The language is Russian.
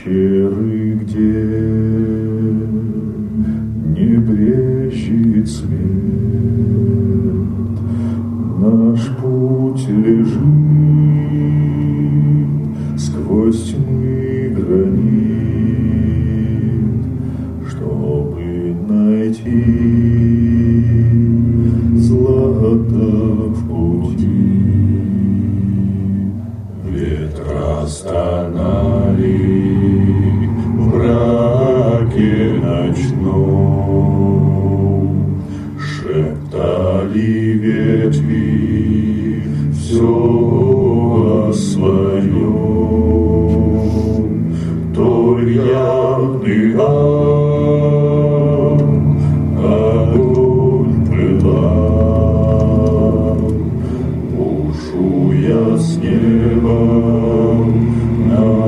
пещеры, где не брежет свет, наш путь лежит сквозь тьмы гранит, чтобы найти злато в пути. Ветра стонали в мраке ночном, шептали ветви все о своем. Толь явный огонь пылал, бушуя с неба на